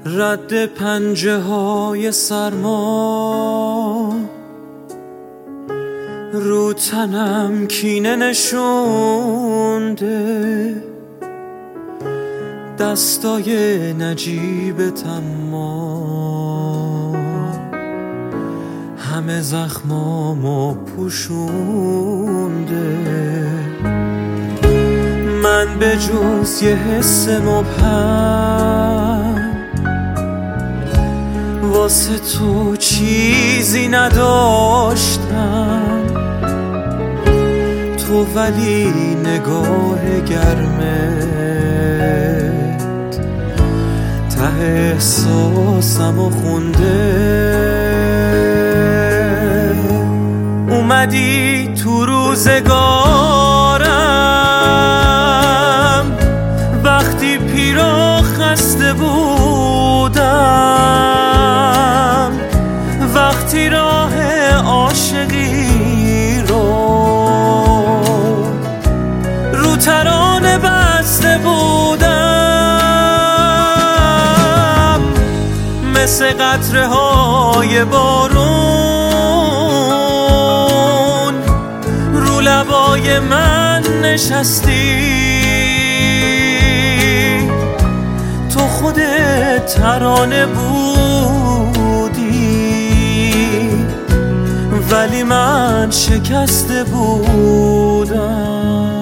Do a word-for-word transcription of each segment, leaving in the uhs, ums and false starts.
رد پنجه های سرما رو تنم کینه نشونده، دستای نجیب تما همه زخمامو پوشونده. من به جز یه حس مبهم واسه تو چیزی نداشتم، تو ولی نگاه گرمت ته احساسمو خونده. اومدی تو روزگارم وقتی پیر و خسته بودم، وقتی راه عاشقی رو رو ترانه بسته بودم، مثل قطره های بارون رو لبای من نشستی. تو خودت ترانه بودی ولی من شکسته بودم.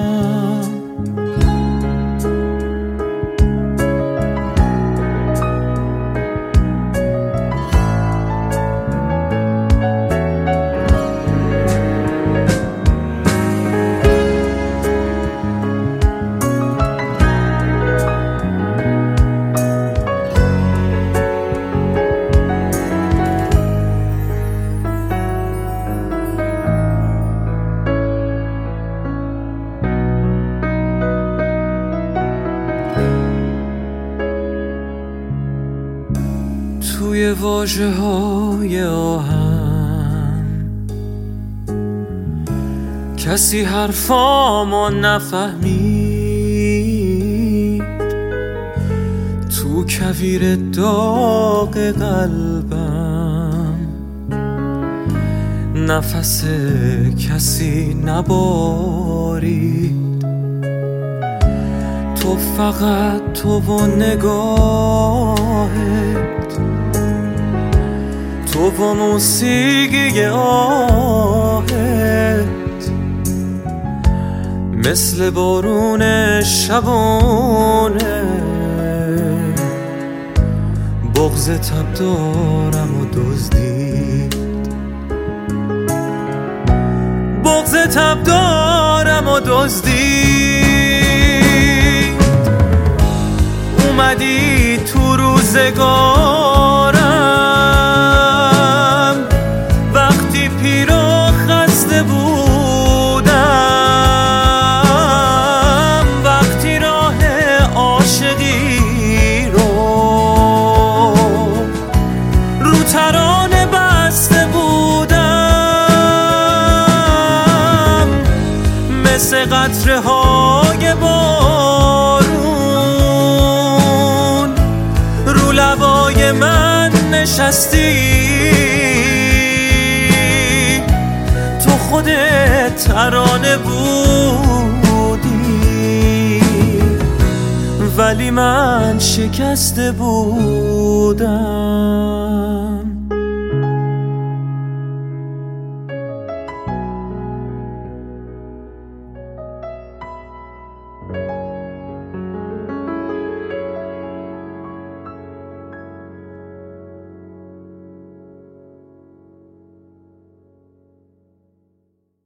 توی واژه های آهم کسی حرفامو نفهمید، تو کویر داغ قلبم نفس کسی نبارید. تو فقط تو و نگاهت، تو با موسیقی آهت مثل بارون شبانه بغض تب دارم و دزدید، بغض تب دارم و دزدید. اومدی تو روزگارم وقتی پیر و خسته بودم، وقتی راه عاشقی رو رو ترانه بسته بودم، مثل قطره های بارون رو لبای من نشستی. تو خودت ترانه بودی ولی من شکسته بودم.